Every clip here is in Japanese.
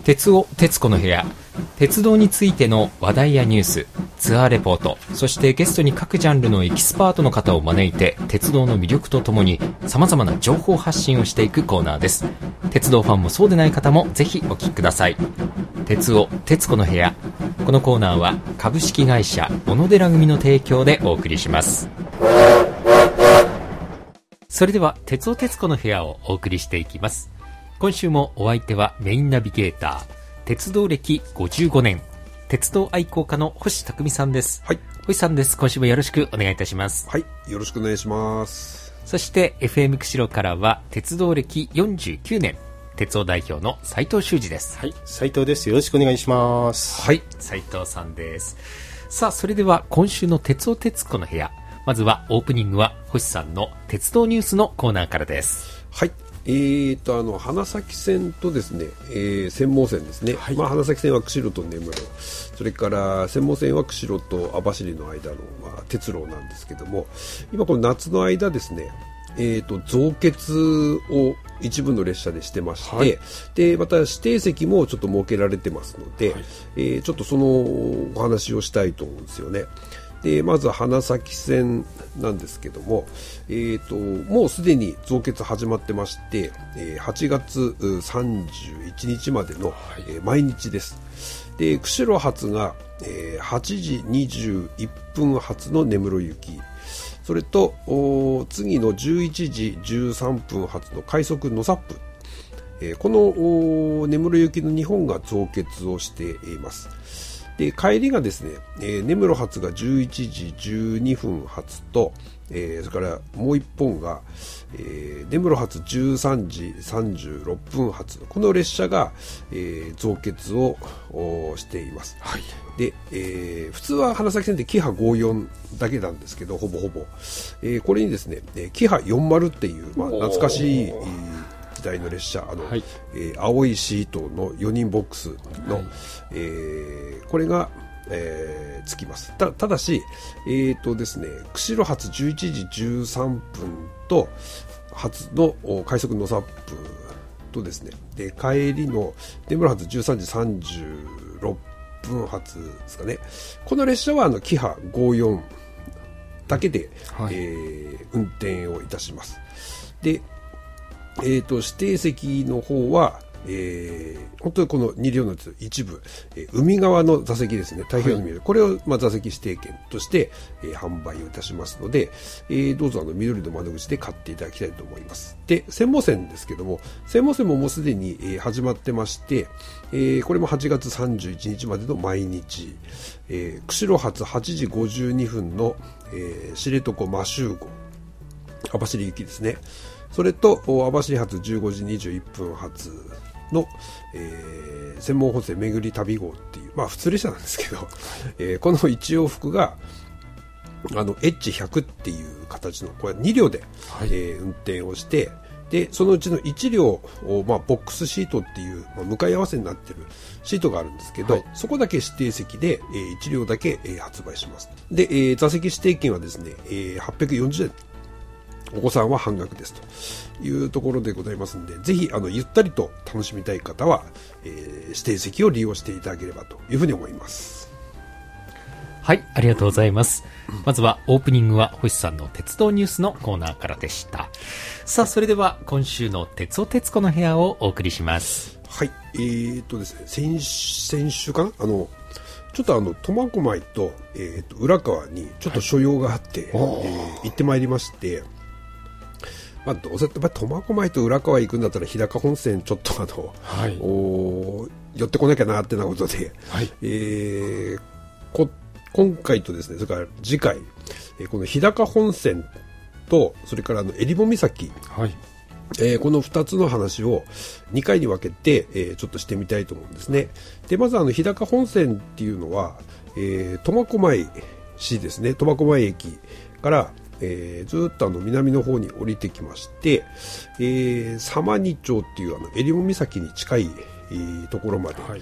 鉄尾鉄子の部屋、鉄道についての話題やニュース、ツアーレポート、そしてゲストに各ジャンルのエキスパートの方を招いて鉄道の魅力とともに様々な情報発信をしていくコーナーです。鉄道ファンもそうでない方もぜひお聞きください。鉄尾鉄子の部屋、このコーナーは株式会社小野寺組の提供でお送りします。それでは鉄尾鉄子の部屋をお送りしていきます。今週もお相手はメインナビゲーター、鉄道歴55年、鉄道愛好家の星匠さんです。 はい。 星さんです。今週もよろしくお願いいたします。 はい。よろしくお願いします。 そして FM 釧路からは鉄道歴49年、鉄道代表の斉藤修二です。 はい。斉藤です。よろしくお願いします。 はい。斉藤さんです。さあ、それでは今週の鉄尾鉄子の部屋、まずはオープニングは星さんの鉄道ニュースのコーナーからです。 はい。花咲線とですね、釧網線ですね。はい。花咲線は釧路と根室、それから釧網線は釧路と網走の間の、鉄路なんですけども、今この夏の間ですね、増結を一部の列車でしてまして、はい、でまた指定席もちょっと設けられてますので、はい、ちょっとそのお話をしたいと思うんですよね。でまず花咲線なんですけども、もうすでに増結始まってまして、8月31日までの、毎日です。で釧路発が、8時21分発の根室行き、それと次の11時13分発の快速のさっぷ、この根室行きの2本が増結をしています。で帰りがですね、根室発が11時12分発と、それからもう1本が、根室発13時36分発、この列車が、増結をしています。はい。で、普通は花咲線ってキハ54だけなんですけど、ほぼほぼ、これにですね、キハ40っていう、懐かしい時代の列車、はい、青いシートの4人ボックスの、はい、これが、つきます。ただし、ですね、釧路発11時13分と発の快速のさっぷとですね、で帰りの根室発13時36分発ですかね、この列車はキハ54だけで、はい、運転をいたします。で指定席の方は、本当にこの2両の一部、海側の座席ですね、太平洋の海、はい、これを、座席指定券として、販売をいたしますので、どうぞ緑の窓口で買っていただきたいと思います。で釧網線ですけども、釧網線ももうすでに、始まってまして、これも8月31日までの毎日、釧路発8時52分の、知床摩周号網走行きですね、それと網走発15時21分発の、専門本線巡り旅号っていう、普通列車なんですけど、この1往復がH100 っていう形の、これ2両で、はい、運転をして、でそのうちの1両を、ボックスシートっていう、向かい合わせになってるシートがあるんですけど、はい、そこだけ指定席で、1両だけ、発売します。で、座席指定券はですね、840円、お子さんは半額ですというところでございますので、ぜひゆったりと楽しみたい方は、指定席を利用していただければというふうに思います。 はい、ありがとうございます。まずはオープニングは星さんの鉄道ニュースのコーナーからでした。さあ、それでは今週の鉄尾鉄子の部屋をお送りします。 はい、ですね、先週かな、ちょっと苫小牧と、浦川にちょっと所用があって、行ってまいりまして、どうせ苫小牧と浦川行くんだったら日高本線ちょっとはい、寄ってこなきゃなってなことで、はい、今回とですね、それから次回、この日高本線とそれから襟裳岬、はい、この2つの話を2回に分けて、ちょっとしてみたいと思うんですね。でまず日高本線っていうのは、苫小牧市ですね、苫小牧駅からずっと南の方に降りてきまして、様似町っていう襟裳岬に近いところまで、はい、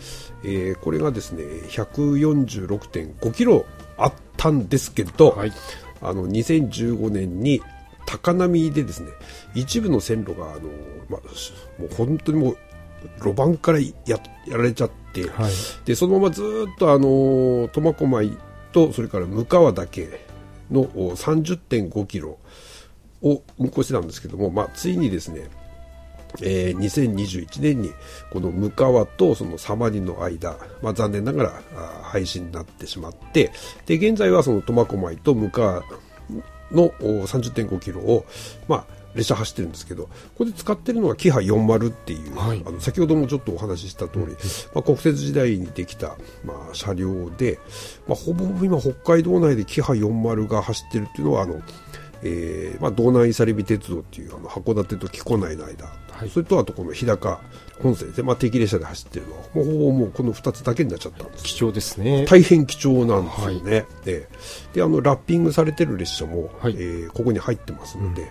これがですね 146.5 キロあったんですけど、はい、2015年に高波でですね、一部の線路がもう本当にもう路盤からやられちゃって、はい、でそのままずっと苫小牧とそれから向川だけの 30.5 キロを運行してたんですけども、ついにですね、2021年にこの向川とその様似の間、残念ながら廃止になってしまって、で現在はその苫小牧と向川の 30.5 キロを列車走ってるんですけど、ここで使ってるのはキハ40っていう、はい、先ほどもちょっとお話しした通り、国鉄時代にできた、車両で、ほぼほぼ今北海道内でキハ40が走ってるっていうのは道南伊佐レビ鉄道っていう函館と木古内の間、はい、それとあとこの日高本線で、定期列車で走ってるのはほぼもうこの2つだけになっちゃったんです。 貴重ですね。 大変貴重なんですよね。はい、でラッピングされてる列車も、はい、ここに入ってますので、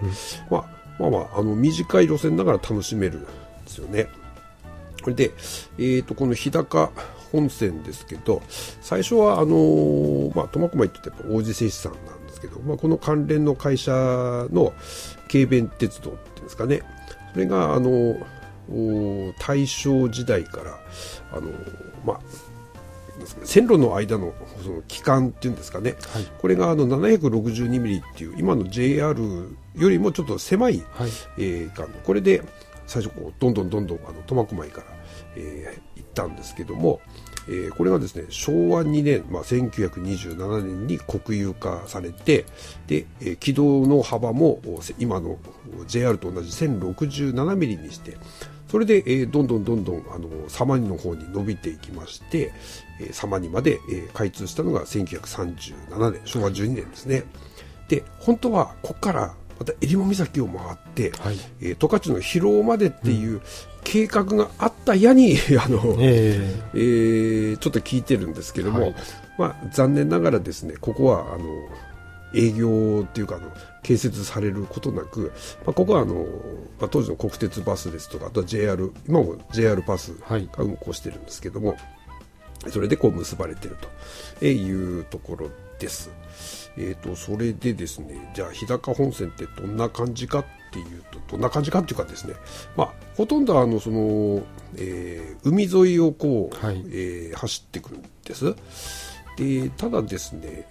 短い路線ながら楽しめるんですよね。これで、この日高本線ですけど、最初は苫小牧って言って王子製紙さんなんですけど、この関連の会社の軽便鉄道っていうんですかね、それが大正時代から線路の間のその期間っていうんですかね、はい、これが762ミリっていう今の JR よりもちょっと狭い、はい、これで最初どんどん苫小牧から、行ったんですけども、これがですね昭和2年、1927年に国有化されて、で、軌道の幅も今の JR と同じ1067ミリにして、それで、どんどん様似の方に伸びていきまして、様似まで、開通したのが1937年昭和12年ですね。で本当はここからまた襟裳岬を回って、はい、十勝の広尾までっていう計画があったやにちょっと聞いてるんですけども、はい、残念ながらですね、ここは営業っていうか建設されることなく、ここは当時の国鉄バスですとか、あとは JR、 今も JR バスが運行してるんですけども、それで結ばれてるというところです。それでですね、じゃあ日高本線ってどんな感じかっていうと、どんな感じかっていうかですね、ほとんどその、海沿いをはい、走ってくるんです。でただですね、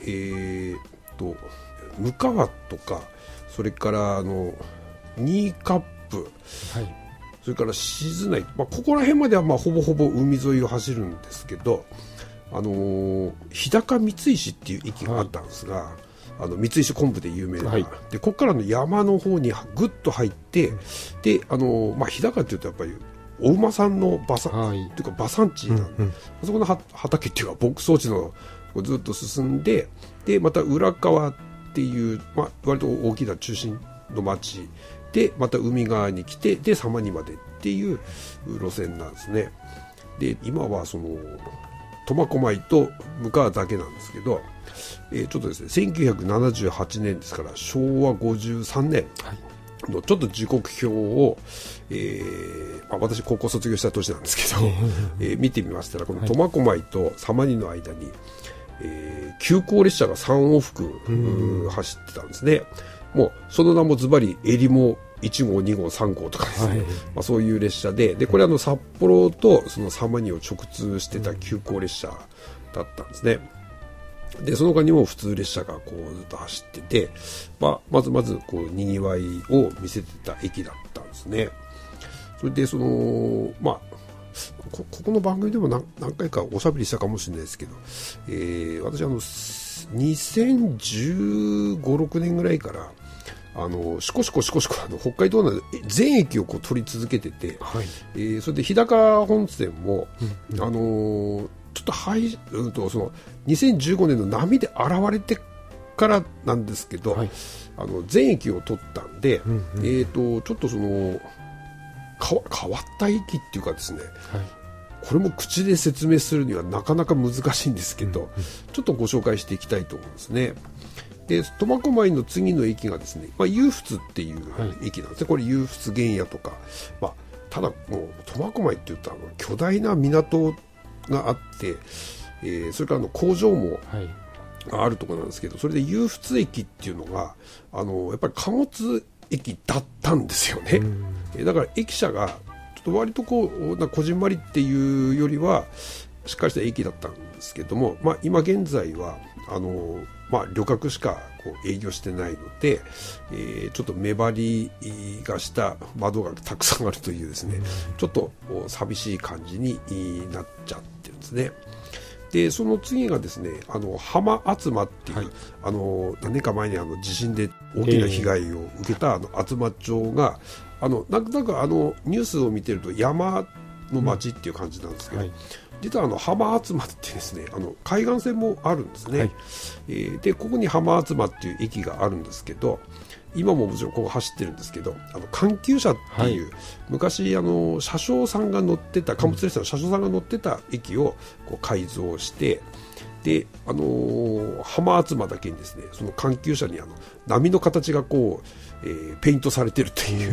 向川とか、それから新カップ、はい、それから静内、ここら辺まではほぼほぼ海沿いを走るんですけど、日高三石っていう駅があったんですが、はい、三石昆布で有名な、はい、でここからの山の方にぐっと入って、で日高っていうとやっぱりお馬さんの馬産、はい、っていうか馬産地なんで、そこの畑っていうか牧草地のずっと進んで、でまた浦川っていう、割と大きな中心の町でまた海側に来て、で様似までっていう路線なんですね。で今はその苫小牧と向川だけなんですけど、ちょっとですね1978年ですから昭和53年のちょっと時刻表を、私高校卒業した年なんですけど、見てみましたら、この苫小牧と様似の間に、急行列車が3往復走ってたんですね。もうその名もズバリ襟裳1号2号3号とかですね、はい、そういう列車で、これ札幌とその様似を直通してた急行列車だったんですね。でその他にも普通列車がこうずっと走ってて、まずこうにぎわいを見せてた駅だったんですね。それでそのここの番組でも何回かおしゃべりしたかもしれないですけど、私2015、6年ぐらいからしこしこ北海道内の全駅をこう取り続けてて、はい、それで日高本線も、ちょっとその2015年の波で現れてからなんですけど、はい、全駅を取ったんで、ちょっとその変わった駅っていうかですね、はい、これも口で説明するにはなかなか難しいんですけど、ちょっとご紹介していきたいと思うんですね。で苫小牧の次の駅がですね、湧仏っていう駅なんですね。これ湧仏原野とか、ただもう苫小牧っていったら巨大な港があって、それから工場もあるところなんですけど、それで湧仏駅っていうのがやっぱり貨物駅だったんですよね。だから駅舎がっと割とこうこじんまりっていうよりはしっかりした駅だったんですけども、今現在は旅客しかこう営業してないので、ちょっと目張りがした窓がたくさんあるというですね、ちょっと寂しい感じになっちゃってるんですね。でその次がですね浜厚間っていう、何年か前に地震で大きな被害を受けた厚間町がなんとなくニュースを見てると山の町っていう感じなんですけど、実は浜厚間ってですね海岸線もあるんですね、でここに浜厚間っていう駅があるんですけど、今ももちろんここ走ってるんですけど環球車っていう、昔車掌さんが乗ってた貨物列車の車掌さんが乗ってた駅をこう改造して、で浜厚間だけにですねその環球車に波の形がこう、ペイントされてるという、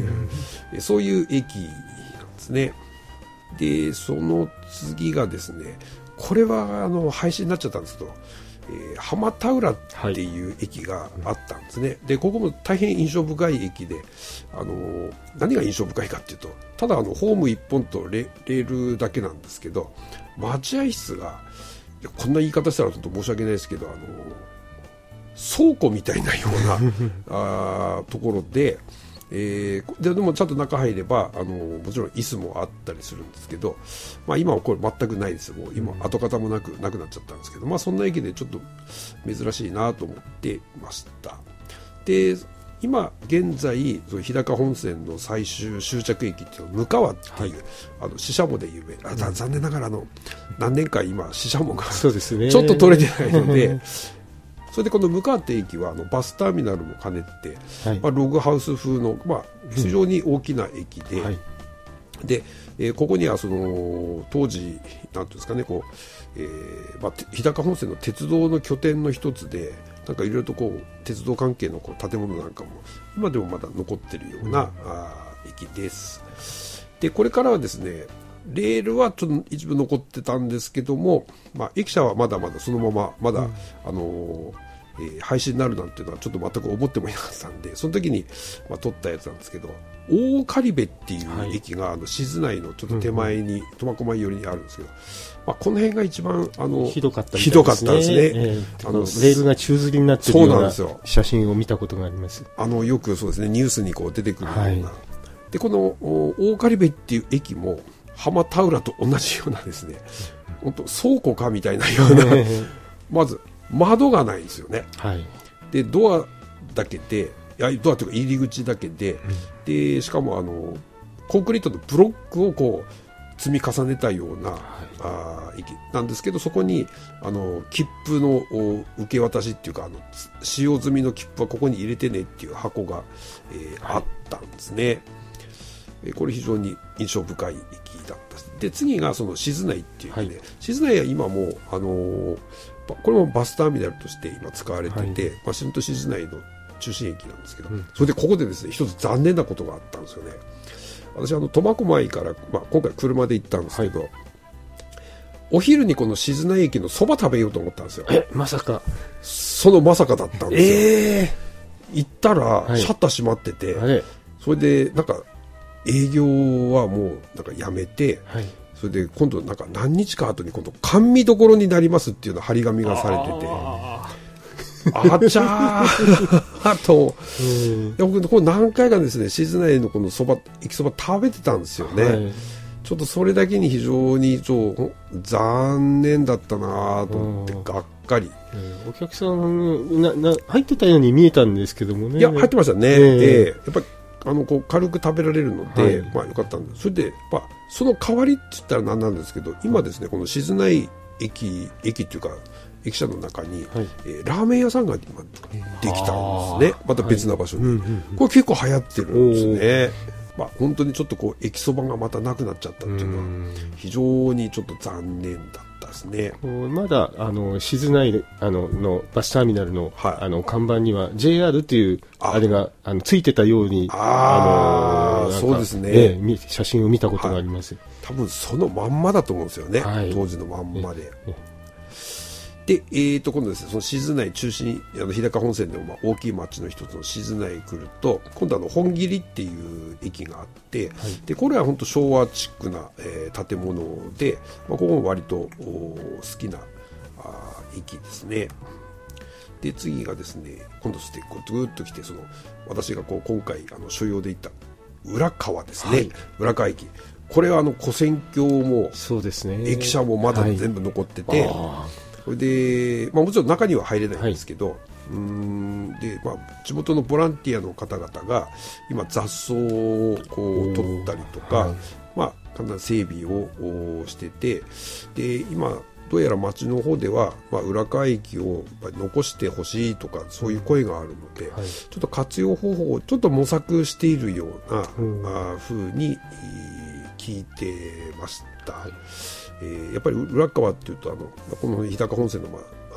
そういう駅なんですね。でその次がですね、これは廃止になっちゃったんですけど、浜田浦っていう駅があったんですね。でここも大変印象深い駅で、何が印象深いかっていうと、ただホーム1本とレールだけなんですけど、待合室がこんな言い方したらちょっと申し訳ないですけど倉庫みたいなようなところで、でもちゃんと中入ればもちろん椅子もあったりするんですけど、今はこれ全くないですよ。もう今跡形もなくなっちゃったんですけど、そんな駅でちょっと珍しいなと思っていました。で今現在その日高本線の最終終着駅っていうのは向川っていう、シシャモで有名、残念ながら何年か今シシャモがそうですね、 ちょっと取れてないのでそれでこの向川って駅はバスターミナルも兼ねて、ログハウス風の、非常に大きな駅で、でここにはその当時なんていうんですかね、こう、日高本線の鉄道の拠点の一つで、なんかいろいろとこう鉄道関係のこう建物なんかも今でもまだ残っているような、駅です。でこれからはですね、レールはちょっと一部残ってたんですけども、駅舎はまだまだそのまままだ、廃止になるなんていうのはちょっと全く思ってもいなかったんで、その時に、撮ったやつなんですけど、大狩部っていう駅が静内のちょっと手前に苫小牧寄りにあるんですけど、この辺が一番ひどかったみたいですね。 ひどかったですね。 レールが宙吊りになっているような写真を見たことがあります。 よくそうですね、ニュースにこう出てくるような、でこの大狩部っていう駅も浜田浦と同じようなですね、本当倉庫かみたいなようなまず窓がないんですよね、でドアだけで、ドアというか入り口だけで、でしかもコンクリートのブロックをこう積み重ねたような、駅なんですけど、そこに切符の受け渡しっていうか使用済みの切符はここに入れてねっていう箱が、あったんですね。これ非常に印象深い駅だった。で次がその静内っていうね、静内は今もこれもバスターミナルとして今使われてて、新都静内の中心駅なんですけど、それでここでですね一つ残念なことがあったんですよね。私苫小牧から、今回車で行ったんですけど、お昼にこの静内駅のそば食べようと思ったんですよ。 まさかそのまさかだったんですよ。行ったらシャッター閉まってて、それでなんか営業はもうなんかやめて、それで今度なんか何日か後に今度甘味どころになりますっていうの張り紙がされてて、あちゃーと、僕これ何回かですね静内のこの駅そば食べてたんですよね、ちょっとそれだけに非常に残念だったなと思ってがっかり、 お客さん入ってたように見えたんですけどもね。 いや入ってましたね、やっぱりこう軽く食べられるので、よかったんです。それで、その代わりって言ったら何なんですけど、今ですねこの静内駅っていうか駅舎の中に、ラーメン屋さんが今できたんですね。また別な場所に、これ結構流行ってるんですね。本当にちょっとこう駅そばがまたなくなっちゃったっていうのは非常にちょっと残念だったですね。 まだ静内のバスターミナルの、看板には JR っていうあれがついてたように、 そうですね、 写真を見たことがあります。 多分そのまんまだと思うんですよね、当時のまんまで。 で、今度ですね、その静内中心、日高本線でも大きい町の一つの静内に来ると、今度本切っていう駅があって、でこれは本当昭和チックな、建物で、ここも割と好きな駅ですね。で次がですね、今度してこうぐーっと来て、その私が今回所用で行った浦川ですね、浦川駅、これは跨線橋もそうですね、 駅舎もまだ全部残ってて、それで、もちろん中には入れないんですけど、で地元のボランティアの方々が今雑草を取ったりとか、かなり整備をしてて、で今どうやら町の方では、浦川駅を残してほしいとかそういう声があるので、ちょっと活用方法をちょっと模索しているような風に聞いてました。やっぱり浦川っていうとこの日高本線の、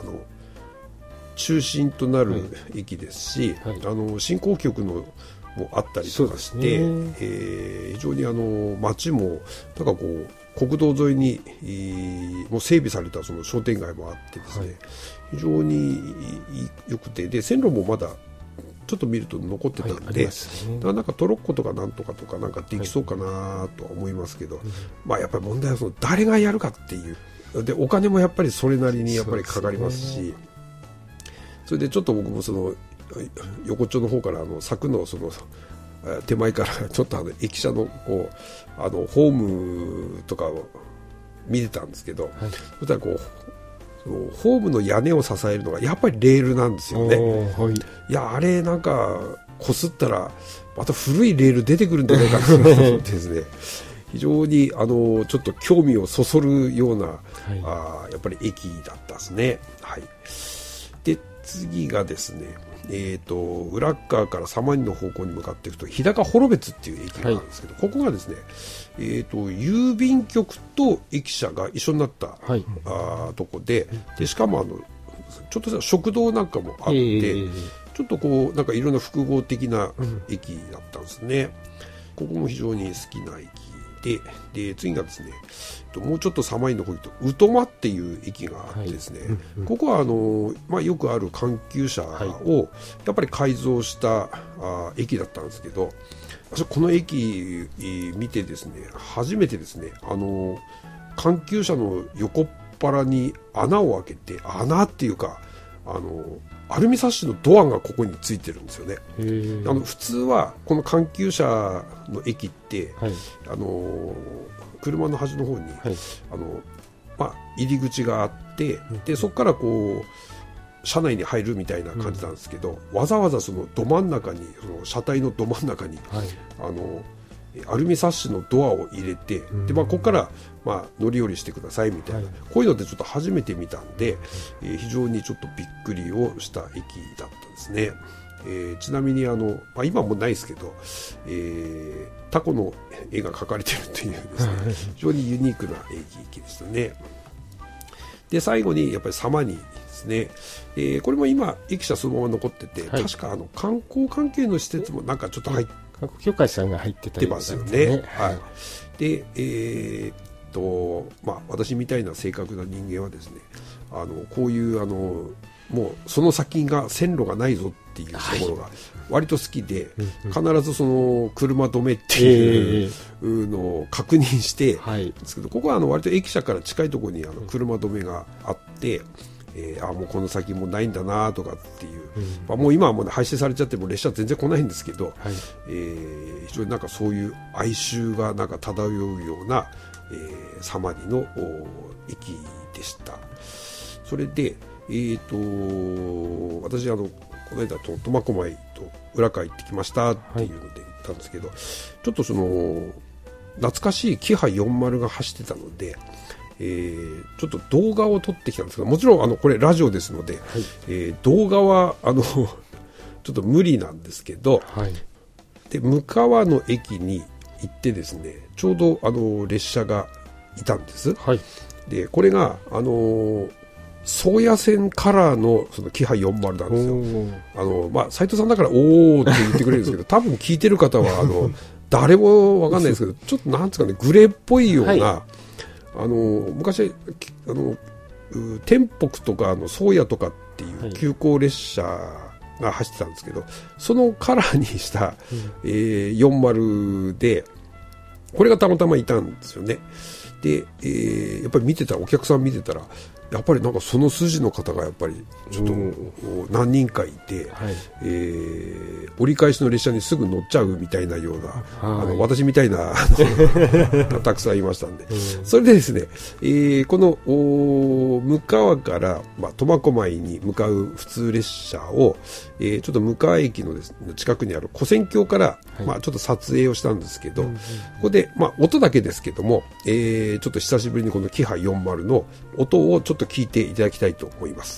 中心となる駅ですし、振興局のもあったりとかして、非常に町もなんか国道沿いにもう整備されたその商店街もあってですね、非常に良くて、で線路もまだちょっと見ると残ってたんで、だからなんかトロッコとかなんとかなんかできそうかなとは思いますけど、やっぱり問題はその誰がやるかっていうで、お金もやっぱりそれなりにやっぱりかかりますし、それでちょっと僕もその横丁の方から柵のその手前からちょっと駅舎のホームとかを見てたんですけど、そしたらそのホームの屋根を支えるのがやっぱりレールなんですよね。いやあれなんかこすったらまた古いレール出てくるんじゃないかなと思ってですね非常にちょっと興味をそそるような、やっぱり駅だったですね。で次がですね、浦川から様似の方向に向かっていくと日高幌別っていう駅があるんですけど、ここがですね、郵便局と駅舎が一緒になった、とこで、しかもちょっとした食堂なんかもあって、ちょっとなんかいろんな複合的な駅だったんですね。ここも非常に好きな駅で、次がですね、もうちょっと様似の方に行くと宇土間っていう駅があってですね、ここはよくある環急車をやっぱり改造した駅だったんですけど、私この駅見てですね、初めてですね、環急車の横っ腹に穴を開けて、穴っていうかアルミサッシのドアがここについてるんですよね。普通はこの環急車の駅って、車の端の方に、入り口があって、でそこから車内に入るみたいな感じなんですけど、わざわざそのど真ん中に、その車体のど真ん中に、アルミサッシのドアを入れて、でここから乗り降りしてくださいみたいな、こういうのってちょっと初めて見たんで、非常にちょっとびっくりをした駅だったんですね。ちなみに今もないですけど、タコの絵が描かれてるというですね、非常にユニークな駅でしたね。で最後にやっぱり様似ですね。これも今駅舎そのまま残ってて、確か観光関係の施設もなんかちょっと入って観光協会さんが入ってたりますよね。で私みたいな性格な人間はですね、こういうもうその先が線路がないぞっていうところが割と好きで、必ずその車止めっていうのを確認してですけど、ここは割と駅舎から近いところに車止めがあって、もうこの先もないんだなとかっていう、もう今はもう廃止されちゃっても列車全然来ないんですけど、非常になんかそういう哀愁がなんか漂うような、様似の駅でした。それで私この間苫小牧と浦川行ってきましたっていうので行ったんですけど、ちょっとその懐かしいキハ40が走ってたので、ちょっと動画を撮ってきたんですけど、もちろんこれラジオですので、動画はちょっと無理なんですけど、で向川の駅に行ってですね、ちょうど列車がいたんです。でこれが宗谷線カラーのそのキハ40なんですよ。斉藤さんだからおーって言ってくれるんですけど、多分聞いてる方は誰もわかんないですけど、ちょっとなんですかね、グレーっぽいような、昔天北とか宗谷とかっていう急行列車が走ってたんですけど、そのカラーにした、40で、これがたまたまいたんですよね。で、やっぱり見てたら、お客さん見てたら、やっぱりなんかその筋の方がやっぱりちょっと何人かいて、はい、折り返しの列車にすぐ乗っちゃうみたいなような、私みたいなたくさんいましたんで、それでですね、この向川から苫小牧に向かう普通列車を、ちょっと向川駅のです、ね、近くにある跨線橋から、ちょっと撮影をしたんですけど、ここで、音だけですけども、ちょっと久しぶりにこのキハ40の音をちょっと聞いていただきたいと思います。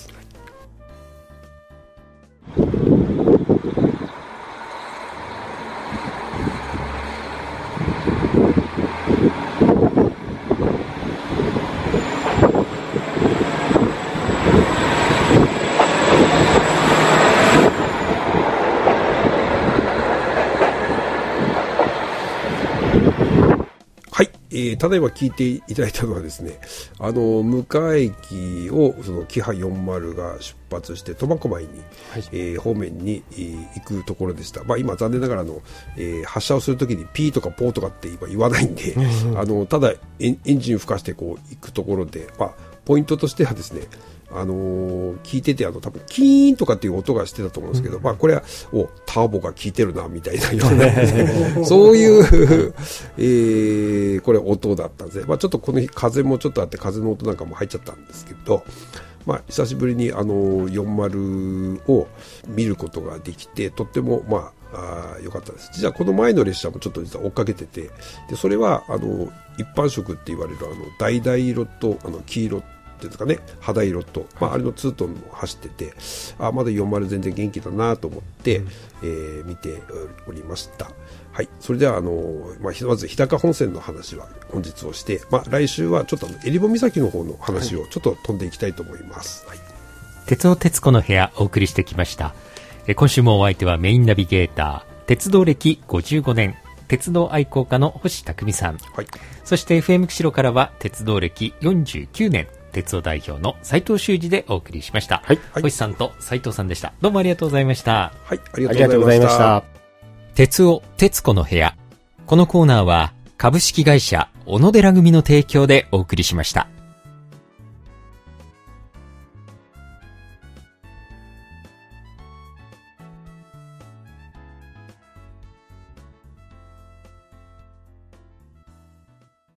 ただいま聞いていただいたのはですね、向川駅をそのキハ40が出発して苫小牧に、はい方面に、行くところでした。今残念ながら発車をするときにピーとかポーとかって今言わないんで、ただエンジンを吹かしてこう行くところで、ポイントとしてはですね、聞いてて多分キーンとかっていう音がしてたと思うんですけど、これはターボが効いてるなみたいなようなそういうこれ音だったんですね。ちょっとこの日風もちょっとあって風の音なんかも入っちゃったんですけど、久しぶりに40を見ることができて、とっても良かったです。実はこの前の列車もちょっと実は追っかけてて、でそれは一般色って言われる橙色と黄色ですかね、肌色と、あれのツートンも走ってて、まだ40全然元気だなと思って、見ておりました。はい、それではまず日高本線の話は本日をして、来週はちょっと襟裳岬の方の話をちょっと飛んでいきたいと思います。はい、 鉄尾徹子の部屋お送りしてきました。今週もお相手はメインナビゲーター、鉄道歴55年鉄道愛好家の星匠さん、はい、そして FM 釧路からは鉄道歴49年鉄道代表の斉藤修二でお送りしました。はい、星さんと斉藤さんでした。どうもありがとうございました。 はい、ありがとうございました。 鉄尾徹子の部屋、このコーナーは株式会社小野寺組の提供でお送りしました。